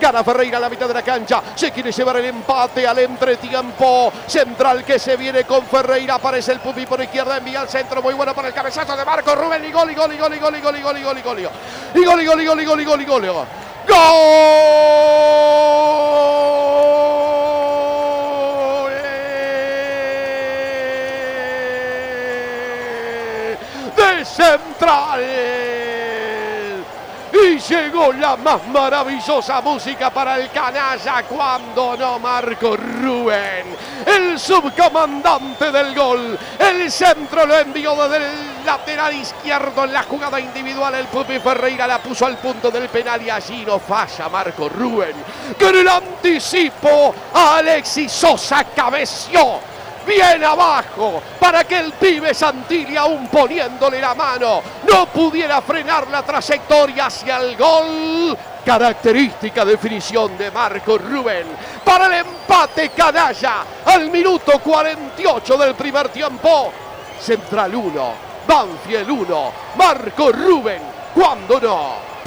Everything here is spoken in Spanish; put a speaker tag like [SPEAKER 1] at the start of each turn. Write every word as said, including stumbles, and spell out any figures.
[SPEAKER 1] Gana Ferreira a la mitad de la cancha. Se quiere llevar el empate al entretiempo. Central que se viene con Ferreira. Aparece el Pupi por izquierda. Envía al centro. Muy bueno para el cabezazo de Marco Rubén. Y gol, y gol, y gol, y gol, y gol, y gol, y gol, y gol. Y gol, y gol, y gol, y gol, y gol, y gol. ¡Gol! De Central. Y llegó la más maravillosa música para el canalla, cuando no Marco Rubén, el subcomandante del gol. El centro lo envió desde el lateral izquierdo en la jugada individual. El Pupi Ferreira la puso al punto del penal y allí no falla Marco Rubén. Con el anticipo, Alexis Sosa cabeció bien abajo para que el pibe Santilli, aún poniéndole la mano, no pudiera frenar la trayectoria hacia el gol. Característica definición de Marco Rubén para el empate canalla al minuto cuarenta y ocho del primer tiempo. Central uno, Banfield uno, Marco Rubén, cuando no.